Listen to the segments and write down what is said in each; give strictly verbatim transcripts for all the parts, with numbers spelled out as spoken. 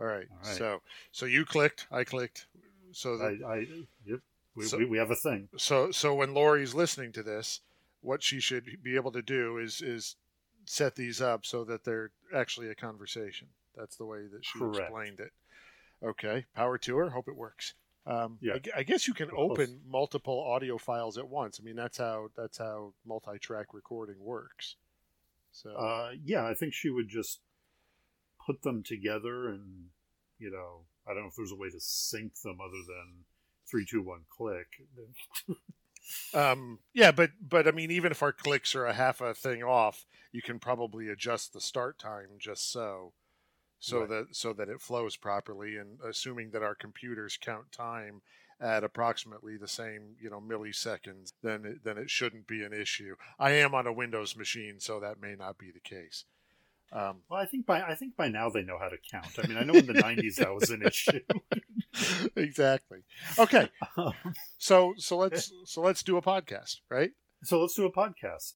All right. All right. So so you clicked, I clicked. So the, I, I yep. We, so, we we have a thing. So so when Lori's listening to this, what she should be able to do is is set these up so that they're actually a conversation. That's the way that she Correct. explained it. Okay, power to her. Hope it works. Um, Yeah. I, I guess you can Well, open multiple audio files at once. I mean, that's how that's how multi-track recording works. So uh, yeah, I think she would just put them together, and you know, I don't know if there's a way to sync them other than three, two, one, click. um, yeah, but but I mean, even if our clicks are a half a thing off, you can probably adjust the start time just so. So Right. that so that it flows properly, and assuming that our computers count time at approximately the same, you know, milliseconds, then it, then it shouldn't be an issue. I am on a Windows machine, so that may not be the case. Um, Well, I think by I think by now they know how to count. I mean, I know in the nineties that was an issue. exactly. Okay. Um, So so let's so let's do a podcast, right? so let's do a podcast.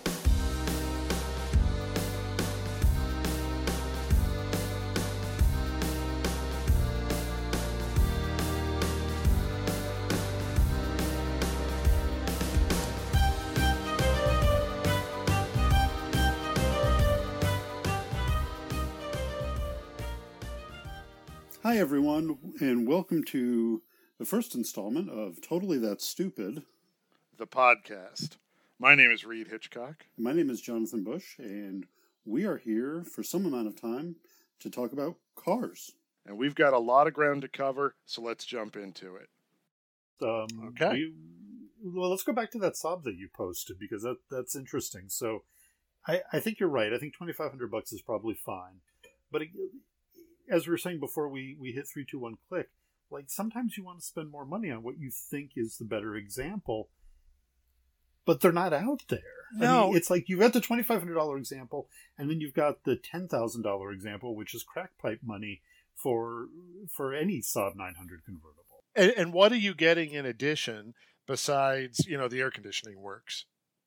Hi, everyone, and welcome to the first installment of Totally That Stupid. The podcast. My name is Reed Hitchcock. My name is Jonathan Bush, and we are here for some amount of time to talk about cars. And we've got a lot of ground to cover, so let's jump into it. Um, Okay. We, well, let's go back to that Saab that you posted, because that that's interesting. So, I, I think you're right. I think twenty-five hundred bucks is probably fine. But it, as we were saying before we, we hit three, two, one, click, like sometimes you want to spend more money on what you think is the better example, but they're not out there. No. I mean, it's like you've got the twenty-five hundred dollars example, and then you've got the ten thousand dollars example, which is crack pipe money for for any Saab nine hundred convertible. And, and what are you getting in addition besides, you know, the air conditioning works?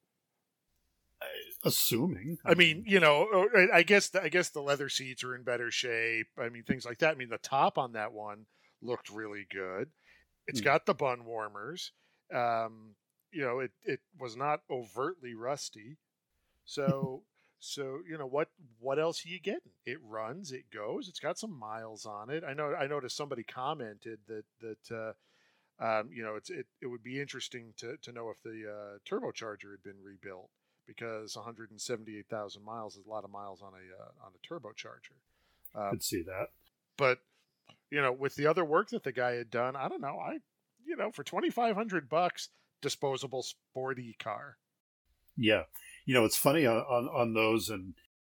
Assuming, I mean, you know, I guess the, I guess the leather seats are in better shape. I mean, things like that. I mean, the top on that one looked really good. It's Hmm. got the bun warmers. Um, you know, it it was not overtly rusty. So so you know what what else are you getting? It runs, it goes. It's got some miles on it. I know. I noticed somebody commented that that. Uh, um, you know, it's it, it would be interesting to, to know if the uh, turbocharger had been rebuilt, because one hundred seventy-eight thousand miles is a lot of miles on a uh, on a turbocharger. Um, Could see that. but you know, with the other work that the guy had done, I don't know. I you know, for twenty-five hundred bucks, disposable sporty car. Yeah, you know, it's funny on, on on those, and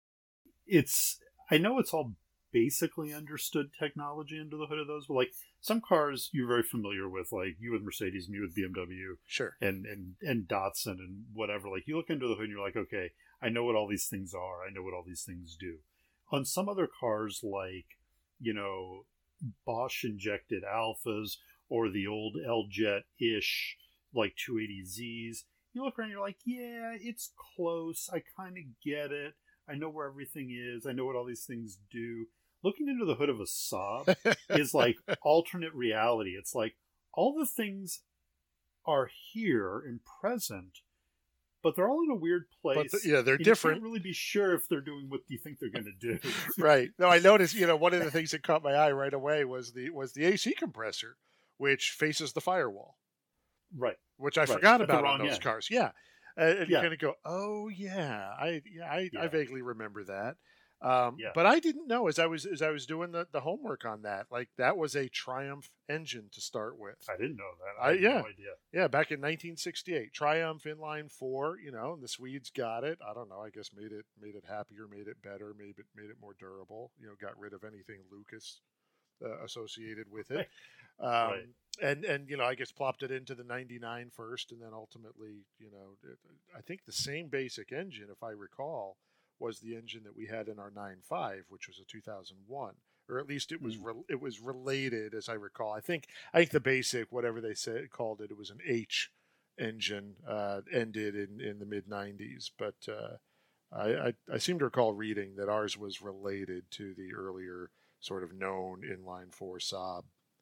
it's I know it's all basically understood technology under the hood of those, but like some cars you're very familiar with, like you with Mercedes, me with B M W, Sure. and and and Datsun and whatever. Like you look into the hood and you're like, okay, I know what all these things are. I know what all these things do. On some other cars, like you know, Bosch injected Alphas or the old L-Jet-ish like two eighty Zs, you look around and you're like, yeah, it's close. I kind of get it. I know where everything is. I know what all these things do. Looking into the hood of a Saab is like alternate reality. It's like all the things are here and present, but they're all in a weird place. But the, yeah, they're and different. You can't really be sure if they're doing what you think they're going to do. Right. No, I noticed. You know, one of the things that caught my eye right away was the was the A C compressor, which faces the firewall. Right. Which I Right. forgot At the about wrong on those end. cars. Yeah. Uh, and Yeah. you kind of go, oh yeah, I yeah, I, Yeah. I vaguely remember that. Um, Yeah. But I didn't know as I was as I was doing the, the homework on that, like that was a Triumph engine to start with. I didn't know that. I, I- had yeah. no idea. Yeah, back in nineteen sixty-eight, Triumph inline four. You know, and the Swedes got it. I don't know. I guess made it made it happier, made it better, made it made it more durable. You know, got rid of anything Lucas uh, associated with it. Um, Right. And and you know, I guess plopped it into the ninety-nine first, and then ultimately, you know, it, I think the same basic engine, if I recall, was the engine that we had in our nine five, which was a two thousand one, or at least it was Mm. re- it was related, as I recall. I think I think the basic, whatever they said called it, it was an H engine, uh, ended in in the mid nineties, but uh, I, I I seem to recall reading that ours was related to the earlier sort of known inline four Saab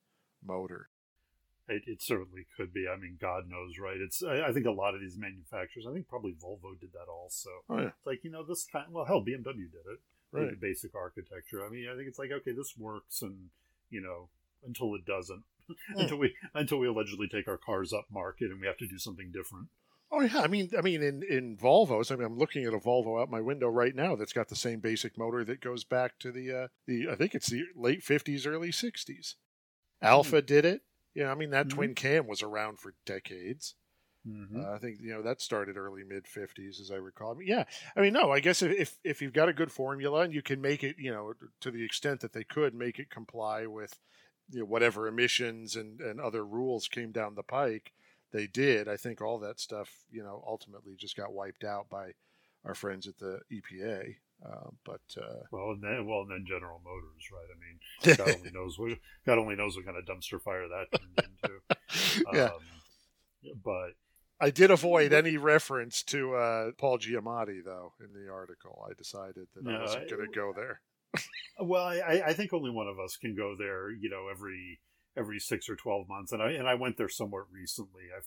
motor. It, it certainly could be. I mean, God knows, right? It's. I, I think a lot of these manufacturers. I think probably Volvo did that also. Oh yeah. It's like, you know, this kind. Well, hell, B M W did it. Right. The basic architecture. I mean, I think it's like, okay, this works, and you know, until it doesn't, yeah. until we until we allegedly take our cars up market and we have to do something different. Oh yeah, I mean, I mean, in, in Volvos, I mean, I'm looking at a Volvo out my window right now that's got the same basic motor that goes back to the uh, the I think it's the late fifties, early sixties. Alpha mm-hmm. did it. Yeah, I mean that mm-hmm. twin cam was around for decades. Mm-hmm. Uh, I think you know that started early mid fifties, as I recall. I mean, yeah, I mean, no, I guess if if you've got a good formula and you can make it, you know, to the extent that they could make it comply with, you know, whatever emissions and and other rules came down the pike, they did. I think all that stuff, you know, ultimately just got wiped out by our friends at the E P A. Uh, but uh, well, and then well, and then General Motors, right? I mean, God only knows what God only knows what kind of dumpster fire that turned into. yeah, um, but I did avoid any reference to uh, Paul Giamatti, though, in the article. I decided that no, I wasn't going to go there. Well, I, I think only one of us can go there, you know, every every six or twelve months, and I and I went there somewhat recently. I've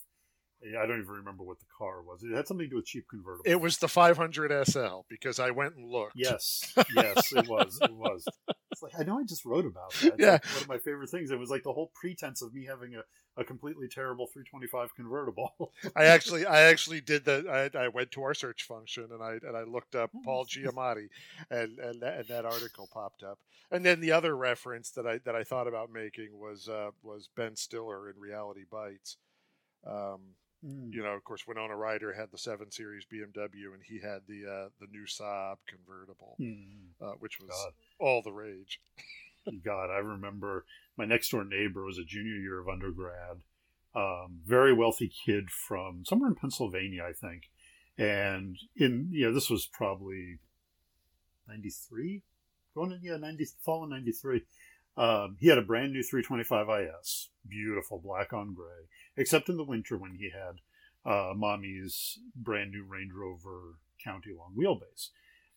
I don't even remember what the car was. It had something to do with cheap convertibles. It was the five hundred S L because I went and looked. Yes, yes, it was. It was. It's like, I know I just wrote about that. It's yeah. Like one of my favorite things. It was like the whole pretense of me having a, a completely terrible three twenty-five convertible. I actually, I actually did that. I, I went to our search function and I and I looked up Paul Giamatti, and and that, and that article popped up. And then the other reference that I that I thought about making was uh, was Ben Stiller in Reality Bites. Um, mm. You know, of course, Winona Ryder had the seven series B M W, and he had the uh, the new Saab convertible, mm. uh, which was God. all the rage. God, I remember my next door neighbor was a junior year of undergrad, um, very wealthy kid from somewhere in Pennsylvania, I think, and in yeah, this was probably ninety-three, going in yeah ninety fall in ninety-three. Um, he had a brand new three twenty-five I S, beautiful black on gray, except in the winter when he had uh, mommy's brand new Range Rover County long wheelbase.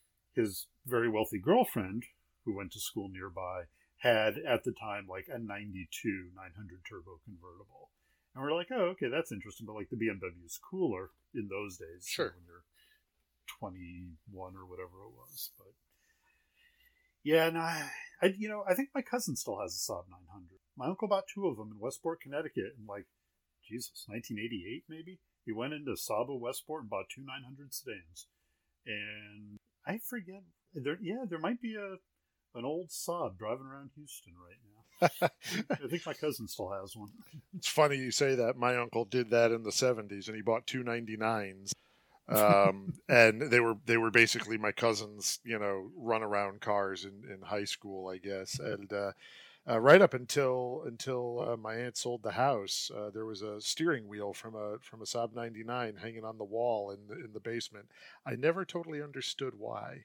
His very wealthy girlfriend, who went to school nearby, had at the time like a ninety-two nine hundred turbo convertible. And we're like, oh, okay, that's interesting. But like the B M W is cooler in those days. Sure. When you're twenty-one or whatever it was. But yeah, and I, I, you know, I think my cousin still has a Saab nine hundred. My uncle bought two of them in Westport, Connecticut, in like, Jesus, nineteen eighty-eight maybe. He went into Saab of Westport and bought two nine hundred sedans. And I forget, there, yeah, there might be a an old Saab driving around Houston right now. I think my cousin still has one. It's funny you say that. My uncle did that in the seventies, and he bought two ninety-nines. um, and they were they were basically my cousin's, you know, run around cars in, in high school, I guess. And uh, uh, right up until until uh, my aunt sold the house, uh, there was a steering wheel from a from a Saab ninety-nine hanging on the wall in the, in the basement. I never totally understood why.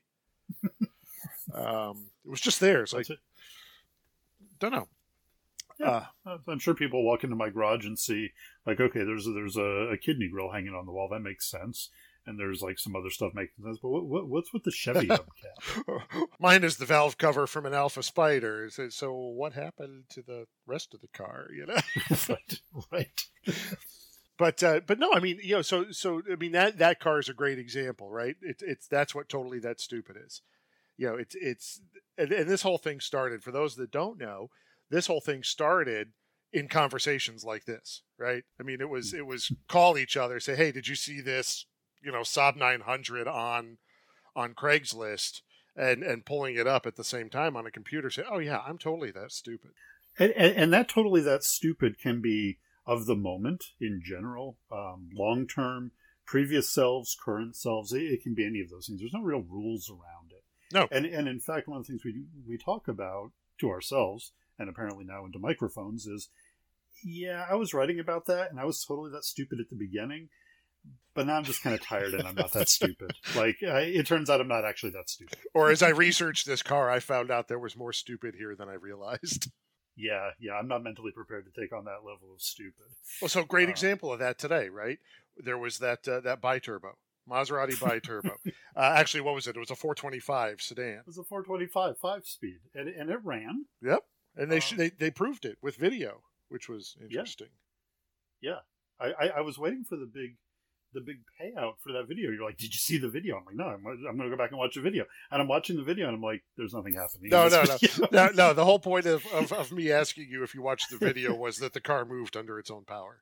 um, it was just there. It's like, don't know. Yeah, uh, I'm sure people walk into my garage and see, like, okay, there's a, there's a, a kidney grill hanging on the wall. That makes sense. And there's like some other stuff making sense. But what, what what's with the Chevy hubcap? Mine is the valve cover from an Alpha Spider. So, so what happened to the rest of the car? You know, right, right. But uh, but no, I mean, you know, so so I mean that that car is a great example, right? It's it's that's what Totally That Stupid is. You know, it's it's and, and this whole thing started, for those that don't know, this whole thing started in conversations like this, right? I mean, it was it was call each other, say, hey, did you see this, you know, Saab nine hundred on on Craigslist, and and pulling it up at the same time on a computer, say, oh yeah, I'm totally that stupid. And, and, and that Totally That Stupid can be of the moment in general, um, long term, previous selves, current selves. It, it can be any of those things. There's no real rules around it. No. And and in fact, one of the things we we talk about to ourselves, and apparently now into microphones, is, yeah, I was writing about that, and I was totally that stupid at the beginning, but now I'm just kind of tired, and I'm not that stupid. Like, I, it turns out I'm not actually that stupid. Or as I researched this car, I found out there was more stupid here than I realized. Yeah, yeah, I'm not mentally prepared to take on that level of stupid. Well, so great uh, example of that today, right? There was that uh, that biturbo, Maserati bi-turbo. uh, actually, what was it? It was a four twenty-five sedan. It was a four twenty-five five-speed, and, and it ran. Yep. And they, Um, sh- they they proved it with video, which was interesting. Yeah. I, I, I was waiting for the big the big payout for that video. You're like, did you see the video? I'm like, no, I'm, I'm going to go back and watch the video. And I'm watching the video, and I'm like, there's nothing happening. No, in no, this no, video. no, no. The whole point of, of, of me asking you if you watched the video was that the car moved under its own power.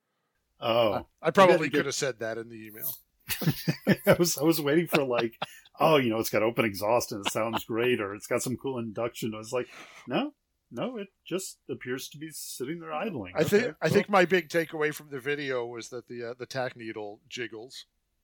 Oh. I, I probably You could get- have said that in the email. I was I was waiting for like, oh, you know, it's got open exhaust and it sounds great, or it's got some cool induction. I was like, no, no, it just appears to be sitting there idling. I think Okay, I cool. think my big takeaway from the video was that the uh, the tack needle jiggles.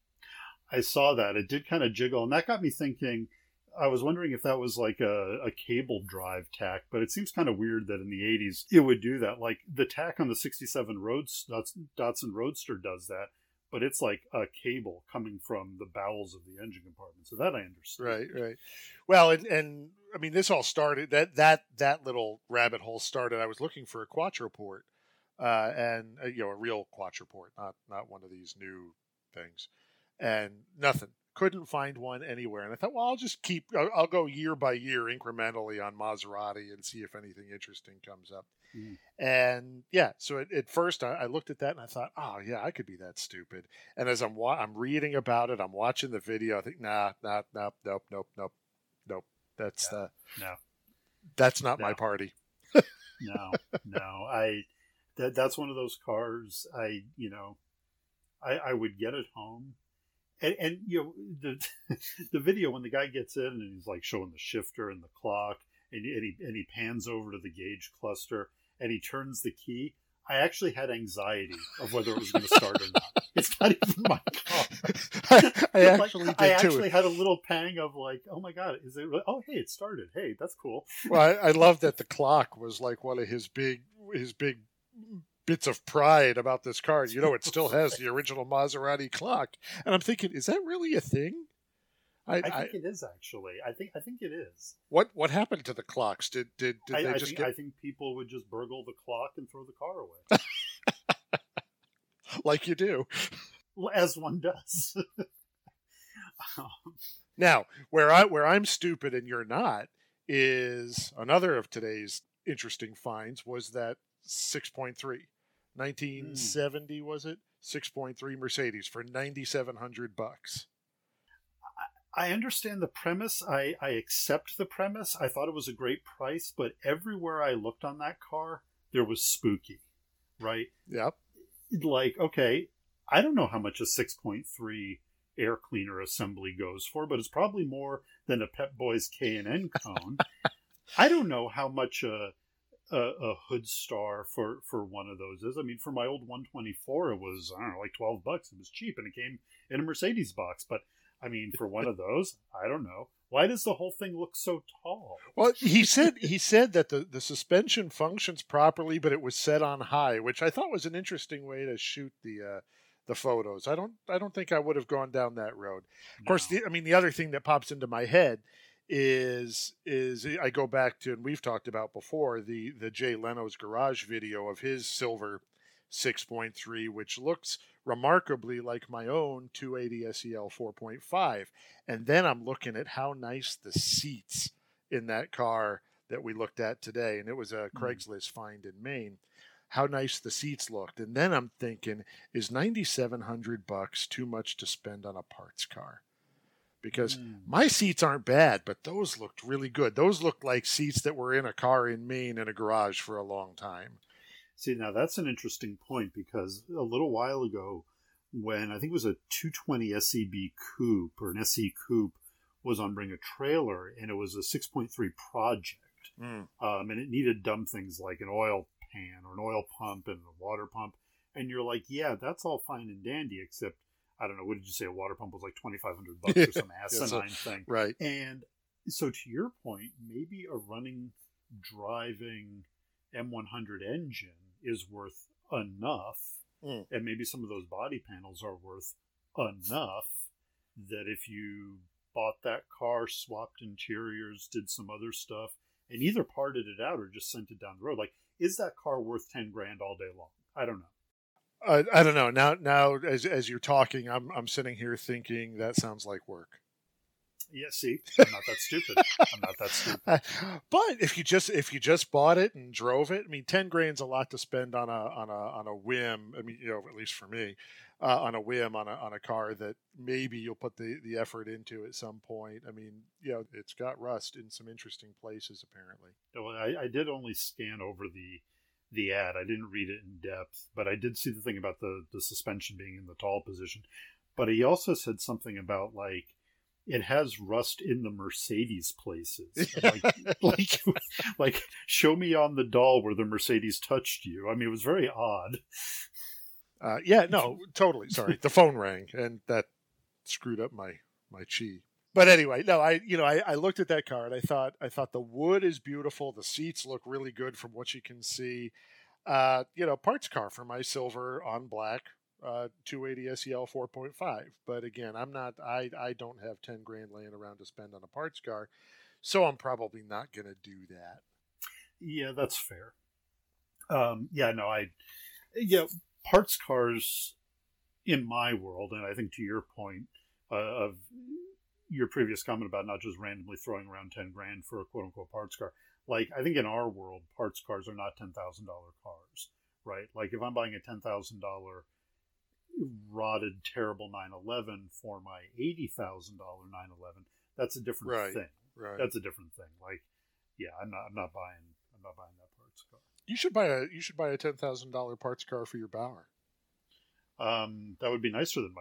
I saw that. It did kind of jiggle, and that got me thinking. I was wondering if that was like a, a cable drive tack, but it seems kind of weird that in the eighties it would do that. Like the tack on the sixty-seven Roads, Datsun Roadster does that, but it's like a cable coming from the bowels of the engine compartment. So that I understand. Right, right. Well, and, and I mean, this all started that that that little rabbit hole started. I was looking for a Quattroport, uh, and uh, you know, a real Quattroport, not not one of these new things, and nothing. Couldn't find one anywhere. And I thought, well, I'll just keep. I'll, I'll go year by year incrementally on Maserati and see if anything interesting comes up. Mm. And yeah, so at, at first I, I looked at that and I thought, oh yeah, I could be that stupid. And as I'm wa- I'm reading about it, I'm watching the video. I think, nah, nah, nope, nope, nope, nope, nope. That's No, uh, no. that's not No. my party. No, no. I that that's one of those cars. I you know, I I would get it home, and and you know the the video when the guy gets in and he's like showing the shifter and the clock, and, and he and he pans over to the gauge cluster and he turns the key. I actually had anxiety of whether it was going to start or not. It's not even my car. I Like, actually did I too. actually had a little pang of like, oh my god, is it? Oh hey, it started. Hey, that's cool. Well, I, I love that the clock was like one of his big his big bits of pride about this car. You know, it still has the original Maserati clock, and I'm thinking, is that really a thing? I, I I, think it is actually. I think I think it is. what what happened to the clocks? Did did did I, they I just think, get I think people would just burgle the clock and throw the car away, like you do? as one does. Um, Now, where I where I'm stupid and you're not is another of today's interesting finds was that six point three. nineteen seventy was it? six point three Mercedes for ninety-seven hundred bucks. I understand the premise. I, I accept the premise. I thought it was a great price, but everywhere I looked on that car, there was spooky, right? Yep. Like, okay, I don't know how much a six point three air cleaner assembly goes for, but it's probably more than a Pep Boys K and N cone. I don't know how much a, a a hood star for, for one of those is. I mean, for my old one twenty-four, it was, I don't know, like twelve bucks. It was cheap, and it came in a Mercedes box. But, I mean, for one of those, I don't know. Why does the whole thing look so tall? Well, he said he said that the, the suspension functions properly, but it was set on high, which I thought was an interesting way to shoot the uh, the photos. I don't I don't think I would have gone down that road. Of course, No. the, I mean the other thing that pops into my head is is I go back to, and we've talked about before, the the Jay Leno's garage video of his silver six point three, which looks remarkably like my own two eighty S E L four point five. And then I'm looking at how nice the seats in that car that we looked at today, and it was a Craigslist find in Maine, how nice the seats looked. And then I'm thinking, is ninety-seven hundred bucks too much to spend on a parts car? Because Mm. my seats aren't bad, but those looked really good. Those looked like seats that were in a car in Maine in a garage for a long time. See, now that's an interesting point, because a little while ago, when I think it was a two twenty S E B coupe or an S E coupe was on Bring a Trailer, and it was a six point three project. Mm. Um, and it needed dumb things like an oil pan or an oil pump and a water pump. And you're like, yeah, that's all fine and dandy, except, I don't know, what did you say? A water pump was like twenty-five hundred bucks or some asinine so, thing. Right. And so to your point, maybe a running, driving M one hundred engine is worth enough, Mm. and maybe some of those body panels are worth enough, that if you bought that car, swapped interiors, did some other stuff, and either parted it out or just sent it down the road, like, is that car worth ten grand all day long? I don't know. I, I don't know. Now, now as as you're talking, I'm I'm sitting here thinking that sounds like work. Yeah, see, I'm not that stupid. I'm not that stupid. But if you just if you just bought it and drove it, I mean, ten grand's a lot to spend on a on a on a whim. I mean, you know, at least for me, uh, on a whim on a on a car that maybe you'll put the the effort into at some point. I mean, you know, it's got rust in some interesting places apparently. Well, I, I did only scan over the the ad. I didn't read it in depth, but I did see the thing about the the suspension being in the tall position. But he also said something about like, it has rust in the Mercedes places. Like, like, like, show me on the doll where the Mercedes touched you. I mean, it was very odd. Uh, yeah, no, totally. Sorry, the phone rang, and that screwed up my my chi. But anyway, no, I you know I, I looked at that car and I thought I thought the wood is beautiful. The seats look really good from what you can see. Uh, you know, parts car for my silver on black. Uh, two eighty S E L four point five. But again, I'm not, I, I don't have ten grand laying around to spend on a parts car. So I'm probably not going to do that. Yeah, that's fair. Um, yeah, no, I, yeah, parts cars in my world, and I think to your point uh, of your previous comment about not just randomly throwing around ten grand for a quote unquote parts car, like I think in our world, parts cars are not ten thousand dollars cars, right? Like if I'm buying a ten thousand dollars rotted, terrible nine eleven for my eighty thousand dollars nine eleven, that's a different right, thing. Right. That's a different thing. Like, yeah, I'm not, I'm not buying, I'm not buying that parts car. You should buy a, you should buy a ten thousand dollars parts car for your Bauer. Um, that would be nicer than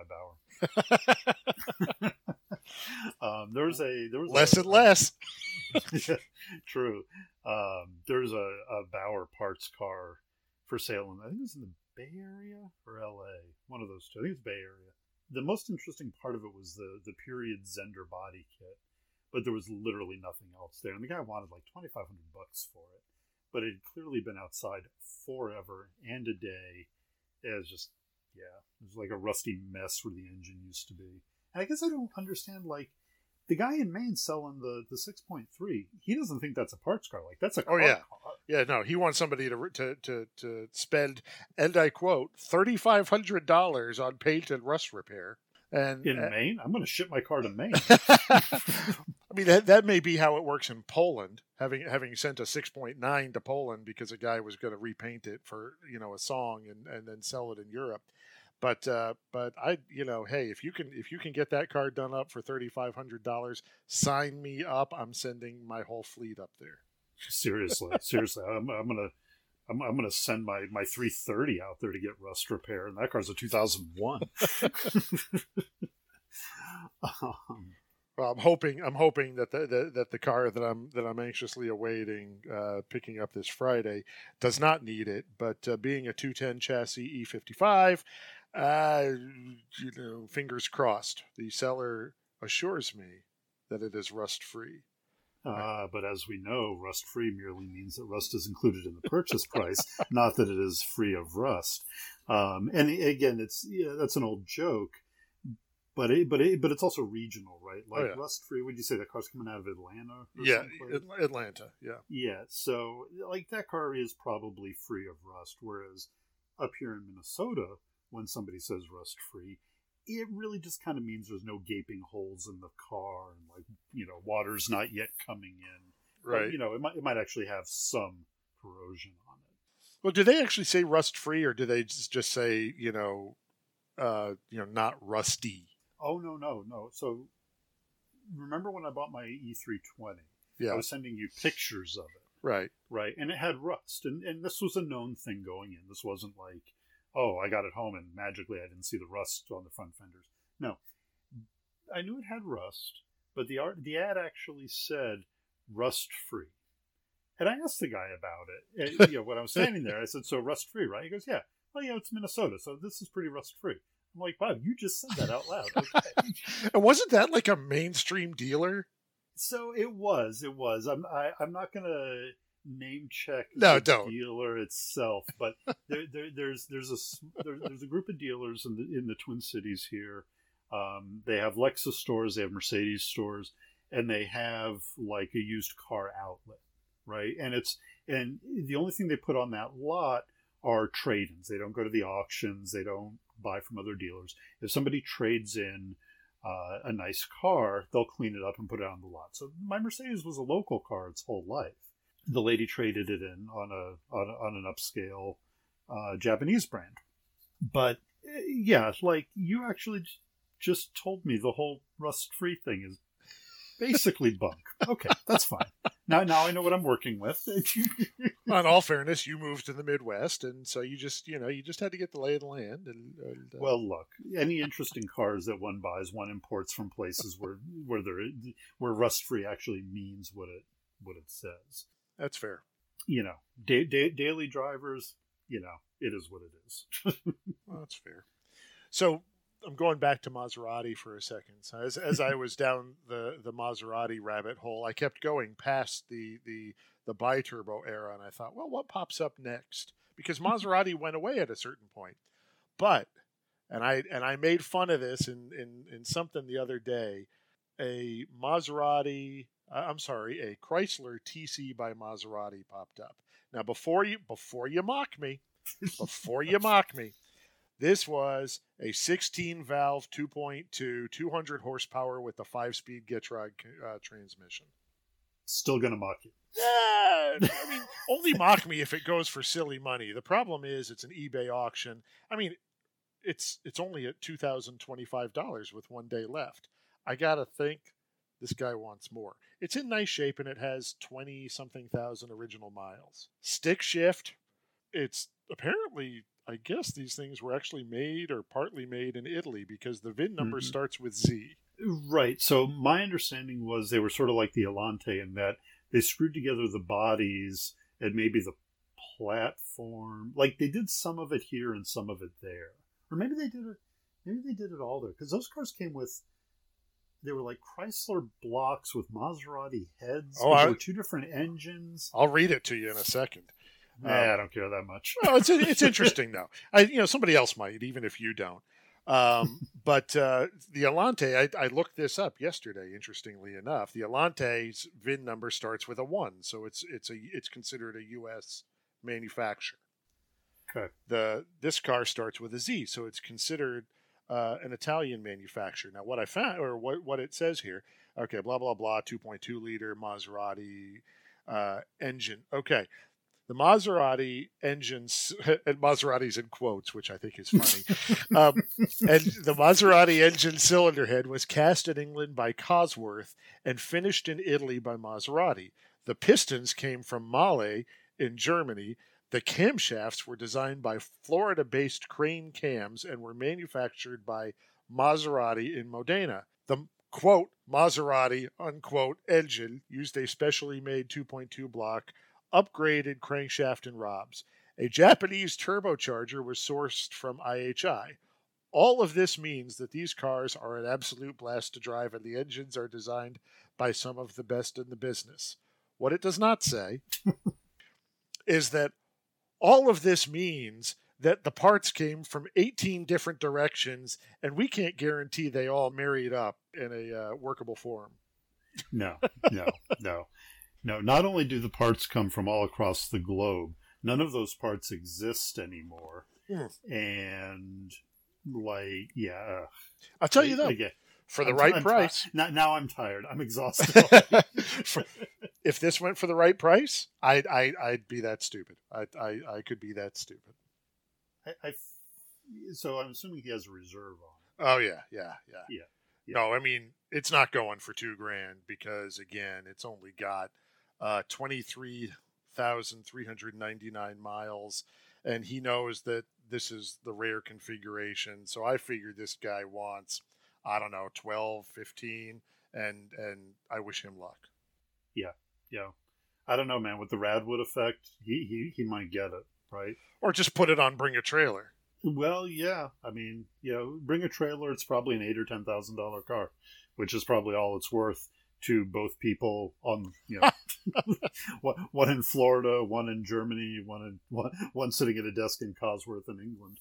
my Bauer. um, there was a, there was less a, and less. Yeah, true. Um, there's a, a Bauer parts car for sale, and I think it's in the Bay Area or L A, one of those two. I think it's Bay Area. The most interesting part of it was the the period Zender body kit, but there was literally nothing else there. And the guy wanted like twenty-five hundred bucks for it, but it had clearly been outside forever and a day. It was just, yeah, it was like a rusty mess where the engine used to be. And I guess I don't understand, like, the guy in Maine selling the, the six point three, he doesn't think that's a parts car. Like, that's a car oh, yeah. car. Yeah, no, he wants somebody to to to, to spend, and I quote, thirty-five hundred dollars on paint and rust repair. And in uh, Maine? I'm going to ship my car to Maine. I mean, that, that may be how it works in Poland, having having sent a six point nine to Poland because a guy was going to repaint it for, you know, a song and, and then sell it in Europe. But uh, but I you know hey, if you can if you can get that car done up for thirty-five hundred dollars, sign me up. I'm sending my whole fleet up there. Seriously, seriously, I'm, I'm gonna I'm, I'm gonna send my, my three thirty out there to get rust repair, and that car's a two thousand one. um, Well, I'm hoping I'm hoping that the, the that the car that I'm that I'm anxiously awaiting uh, picking up this Friday does not need it. But uh, being a two ten chassis E fifty-five, uh, you know, fingers crossed. The seller assures me that it is rust free. Uh, but as we know, rust-free merely means that rust is included in the purchase price, not that it is free of rust. Um, and again, it's yeah, that's an old joke, but it, but it, but it's also regional, right? Like oh, yeah. Rust-free. Would you say that car's coming out of Atlanta? Or yeah, Atlanta. Yeah, yeah. So like that car is probably free of rust, whereas up here in Minnesota, when somebody says rust-free, it really just kind of means there's no gaping holes in the car and, like, you know, water's not yet coming in. Right. But, you know, it might, it might actually have some corrosion on it. Well, do they actually say rust free, or do they just, just say, you know, uh, you know, not rusty? Oh, no, no, no. So remember when I bought my E three twenty? Yeah. I was sending you pictures of it. Right. Right. And it had rust. And, and this was a known thing going in. This wasn't like, oh, I got it home and magically I didn't see the rust on the front fenders. No. I knew it had rust, but the art, the ad actually said rust-free. And I asked the guy about it. And, you know, when I was standing there, I said, so rust-free, right? He goes, yeah. Well, yeah, it's Minnesota, so this is pretty rust-free. I'm like, wow, you just said that out loud. Okay. And wasn't that like a mainstream dealer? So it was. It was. I'm, I, I'm not going to name check no, the don't. dealer itself, but there, there, there's there's a there, there's a group of dealers in the in the Twin Cities here. Um, they have Lexus stores, they have Mercedes stores, and they have like a used car outlet, right? And it's and the only thing they put on that lot are trade-ins. They don't go to the auctions. They don't buy from other dealers. If somebody trades in uh, a nice car, they'll clean it up and put it on the lot. So my Mercedes was a local car its whole life. The lady traded it in on a on, a, on an upscale uh, Japanese brand. But yeah, like you actually j- just told me the whole rust-free thing is basically bunk. Okay, that's fine. Now, now I know what I'm working with. In all fairness, you moved to the Midwest, and so you just, you know, you just had to get the lay of the land. And, and uh... well, look, any interesting cars that one buys, one imports from places where where there where rust-free actually means what it what it says. That's fair. You know, da- da- daily drivers. You know, it is what it is. Well, that's fair. So I'm going back to Maserati for a second. So as as I was down the, the Maserati rabbit hole, I kept going past the the the bi-turbo era, and I thought, well, what pops up next? Because Maserati went away at a certain point. But and I and I made fun of this in in, in something the other day. A Maserati, I'm sorry, a Chrysler T C by Maserati popped up. Now before you before you mock me, before you mock me. This was a sixteen valve two point two, two hundred horsepower with a five-speed Getrag uh, transmission. Still going to mock you. Yeah, I mean, only mock me if it goes for silly money. The problem is it's an eBay auction. I mean, it's it's only at two thousand twenty-five dollars with one day left. I got to think this guy wants more. It's in nice shape, and it has twenty-something thousand original miles. Stick shift. It's apparently... I guess these things were actually made or partly made in Italy because the V I N number mm-hmm. starts with Z. Right. So my understanding was they were sort of like the Alante in that they screwed together the bodies and maybe the platform. Like they did some of it here and some of it there. Or maybe they did it, maybe they did it all there. Because those cars came with, they were like Chrysler blocks with Maserati heads. Oh, I, there were two different engines. I'll read it to you in a second. Nah, um, I don't care that much. Well, it's it's interesting though. I you know somebody else might, even if you don't. Um, but uh, the Alante, I, I looked this up yesterday. Interestingly enough, the Alante's V I N number starts with a one, so it's it's a it's considered a U S manufacturer. Okay. The this car starts with a Z, so it's considered uh, an Italian manufacturer. Now, what I found, or what what it says here, okay, blah blah blah, two point two liter Maserati uh, engine. Okay. The Maserati engines, and Maserati's in quotes, which I think is funny. um, and the Maserati engine cylinder head was cast in England by Cosworth and finished in Italy by Maserati. The pistons came from Mahle in Germany. The camshafts were designed by Florida-based Crane Cams and were manufactured by Maserati in Modena. The quote Maserati unquote engine used a specially made two point two block upgraded crankshaft and robs. A Japanese turbocharger was sourced from I H I. All of this means that these cars are an absolute blast to drive, and the engines are designed by some of the best in the business. What it does not say is that all of this means that the parts came from eighteen different directions, and we can't guarantee they all married up in a uh, workable form. No, no, no. No, not only do the parts come from all across the globe, none of those parts exist anymore. Mm. And, like, yeah. I'll tell you though, again, for the I'm, right I'm price. T- now, now I'm tired. I'm exhausted. for, if this went for the right price, I'd, I, I'd be that stupid. I, I, I could be that stupid. I, I, so I'm assuming he has a reserve on. Oh, yeah, yeah, yeah. Yeah. yeah. No, I mean, it's not going for two grand because, again, it's only got Uh, twenty-three thousand three hundred ninety-nine miles, and he knows that this is the rare configuration. So I figured this guy wants, I don't know, twelve, fifteen, and and I wish him luck. Yeah, yeah. I don't know, man. With the Radwood effect, he he, he might get it, right? Or just put it on Bring a Trailer. Well, yeah. I mean, you know, Bring a Trailer, it's probably an eight or ten thousand dollar car, which is probably all it's worth to both people on, you know, one, one in Florida, one in Germany, one in one, one sitting at a desk in Cosworth in England.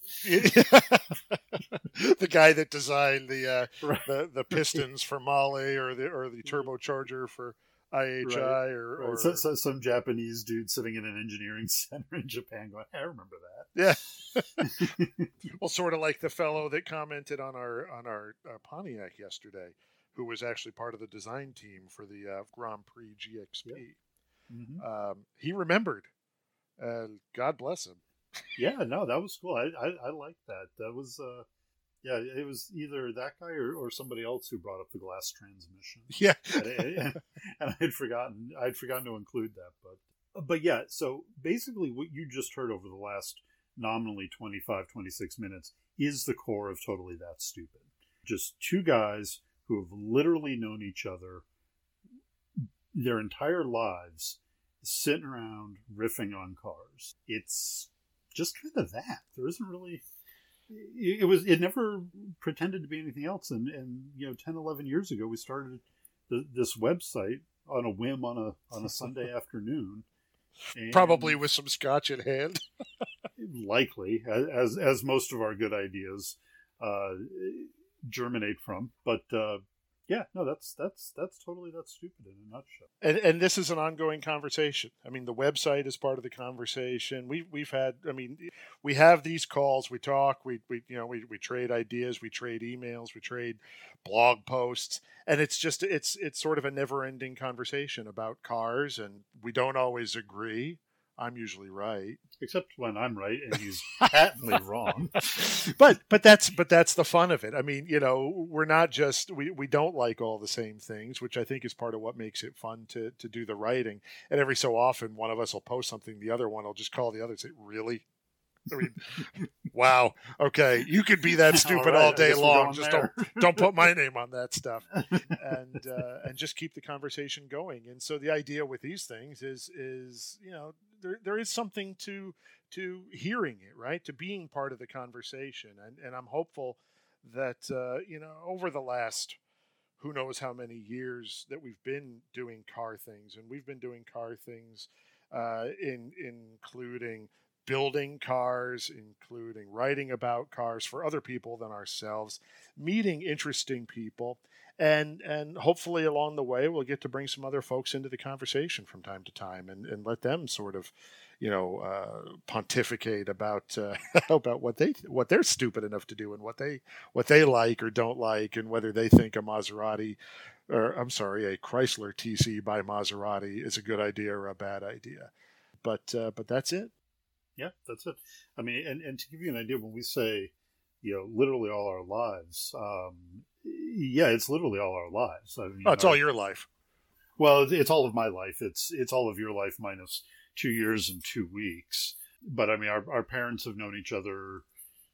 The guy that designed the uh, right. the, the pistons for Mahle or the or the turbocharger for I H I right, or, right. or So, so some Japanese dude sitting in an engineering center in Japan going, I remember yeah. that. Well, sort of like the fellow that commented on our on our uh, Pontiac yesterday, who was actually part of the design team for the uh, Grand Prix G X P. Yeah. Mm-hmm. Um, he remembered. Uh, God bless him. Yeah, no, that was cool. I I, I like that. That was uh, yeah, it was either that guy or, or somebody else who brought up the glass transmission. Yeah, and, and, and I'd forgotten I'd forgotten to include that, but but yeah. So basically, what you just heard over the last nominally twenty-five, twenty-six minutes is the core of Totally That Stupid. Just two guys who have literally known each other their entire lives, sitting around riffing on cars. It's just kind of that. There isn't really. It was. It never pretended to be anything else. And, and you know, ten, eleven years ago, we started the, this website on a whim on a on a Sunday afternoon. And probably with some scotch in hand. Likely, as as most of our good ideas uh, germinate from. But uh, yeah, no, that's that's that's Totally That Stupid in a nutshell. And and this is an ongoing conversation. I mean, the website is part of the conversation. We we've had. I mean, we have these calls. We talk. We we you know we we trade ideas. We trade emails. We trade blog posts. And it's just it's it's sort of a never-ending conversation about cars. And we don't always agree. I'm usually right, except when I'm right and he's patently wrong. but but that's but that's the fun of it. I mean, you know, we're not just we, we don't like all the same things, which I think is part of what makes it fun to to do the writing. And every so often, one of us will post something, the other one will just call the other and say, "Really? I mean, wow, okay, you could be that stupid all, right, all day long. Just there. don't don't put my name on that stuff," and uh, and just keep the conversation going. And so the idea with these things is is you know. There, there is something to to hearing it, right? To being part of the conversation, and and I'm hopeful that uh, you know over the last who knows how many years that we've been doing car things, and we've been doing car things, uh, in including building cars, including writing about cars for other people than ourselves, meeting interesting people. And and hopefully along the way, we'll get to bring some other folks into the conversation from time to time and, and let them sort of, you know, uh, pontificate about uh, about what they what they're stupid enough to do and what they what they like or don't like and whether they think a Maserati or I'm sorry, a Chrysler T C by Maserati is a good idea or a bad idea. But uh, but that's it. Yeah, that's it. I mean, and, and to give you an idea, when we say, you know, literally all our lives. Um, Yeah, it's literally all our lives. I mean, oh, it's our, all your life. Well, it's all of my life. It's it's all of your life minus two years and two weeks. But I mean, our our parents have known each other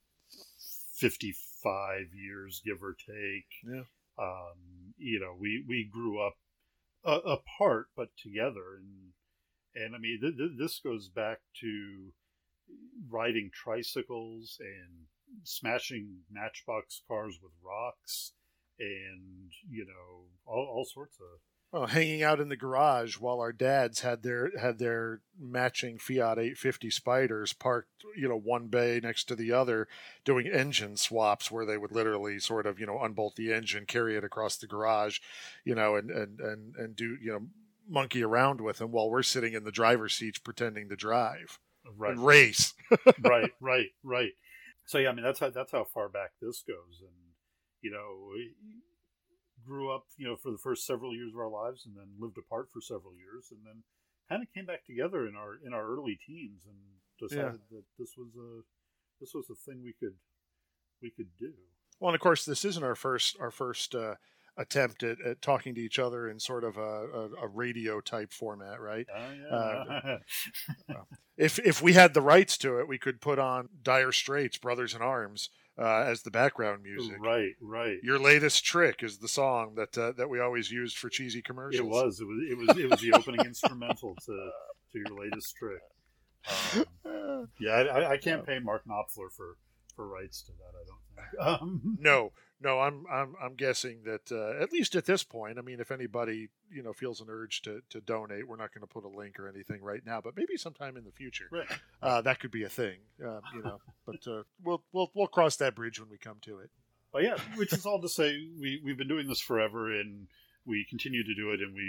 fifty-five years, give or take. Yeah. Um, you know, we we grew up uh, apart but together, and and I mean, th- th- this goes back to riding tricycles and smashing matchbox cars with rocks and, you know, all, all sorts of... Well, hanging out in the garage while our dads had their had their matching Fiat eight fifty Spiders parked, you know, one bay next to the other, doing engine swaps where they would literally sort of, you know, unbolt the engine, carry it across the garage, you know, and, and, and, and do, you know, monkey around with them while we're sitting in the driver's seats pretending to drive. Right. And race. right, right, right. So yeah, I mean that's how that's how far back this goes, and you know, we grew up, you know, for the first several years of our lives, and then lived apart for several years, and then kind of came back together in our in our early teens, and decided yeah. that this was a this was a thing we could we could do. Well, and of course, this isn't our first our first uh, attempt at, at talking to each other in sort of a, a, a radio type format, right? Uh, yeah. uh, if if we had the rights to it, we could put on Dire Straits' "Brothers in Arms" uh, as the background music. Right, right. Your Latest Trick is the song that uh, that we always used for cheesy commercials. It was. It was. It was. It was the opening instrumental to to Your Latest Trick. Um, yeah, I, I can't pay Mark Knopfler for, for rights to that. I don't think. Um, no. No, I'm I'm I'm guessing that uh, at least at this point, I mean, if anybody you know feels an urge to, to donate, we're not going to put a link or anything right now, but maybe sometime in the future, right. uh, that could be a thing, uh, you know. But uh, we'll we'll we'll cross that bridge when we come to it. But yeah, which is all to say, we we've been doing this forever, and we continue to do it, and we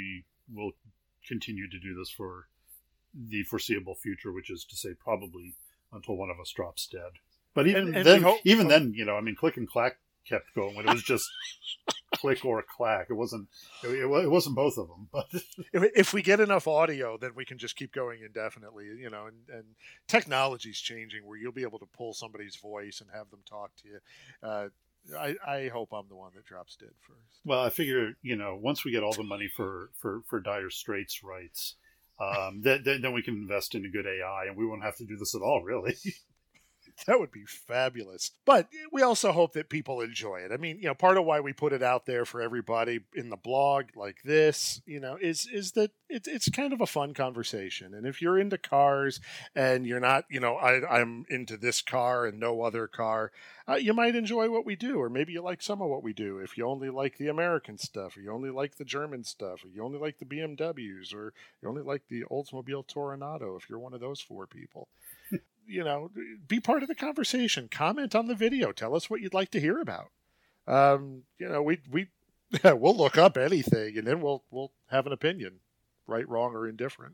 we'll continue to do this for the foreseeable future, which is to say probably until one of us drops dead. But even and, and then, hope, even oh. then, you know, I mean, click and clack kept going when it was just click or clack. It wasn't. It, it wasn't both of them. But if, if we get enough audio, then we can just keep going indefinitely. You know, and, and technology's changing where you'll be able to pull somebody's voice and have them talk to you. Uh, I, I hope I'm the one that drops dead first. Well, I figure, you know, once we get all the money for for for Dire Straits rights, um, then then we can invest in a good A I, and we won't have to do this at all, really. That would be fabulous. But we also hope that people enjoy it. I mean, you know, part of why we put it out there for everybody in the blog like this, you know, is is that it's it's kind of a fun conversation. And if you're into cars and you're not, you know, I, I'm into this car and no other car, uh, you might enjoy what we do. Or maybe you like some of what we do. If you only like the American stuff, or you only like the German stuff, or you only like the B M Ws, or you only like the Oldsmobile Toronado, if you're one of those four people. You know, be part of the conversation. Comment on the video. Tell us what you'd like to hear about. Um, you know, we we we'll look up anything and then we'll we'll have an opinion, right, wrong, or indifferent.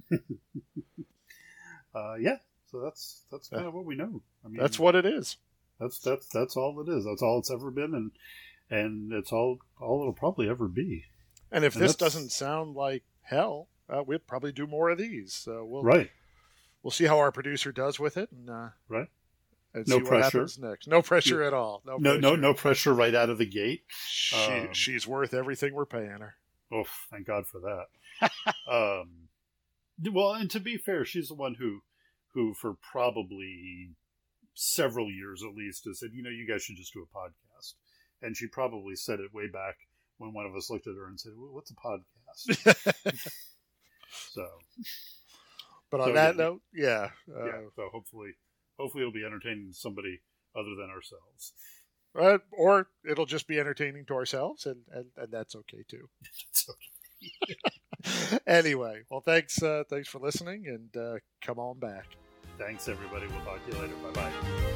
uh, yeah. So that's that's kind of what we know. I mean, that's what it is. That's that's that's all it is. That's all it's ever been, and and it's all all it'll probably ever be. And if and this doesn't sound like hell, uh, we'll probably do more of these. So we'll right. We'll see how our producer does with it, and uh, right. And no see pressure. What happens next. No pressure at all. No, no, pressure. no, no pressure right out of the gate. She, um, she's worth everything we're paying her. Oh, thank God for that. um, well, and to be fair, she's the one who, who for probably several years at least, has said, you know, you guys should just do a podcast. And she probably said it way back when one of us looked at her and said, well, "What's a podcast?" so. But on so, that yeah, note, yeah. Uh, yeah. So hopefully, hopefully it'll be entertaining to somebody other than ourselves. Uh, or it'll just be entertaining to ourselves, and, and, and that's okay too. That's okay. Anyway, well, thanks, uh, thanks for listening, and uh, come on back. Thanks, everybody. We'll talk to you later. Bye bye.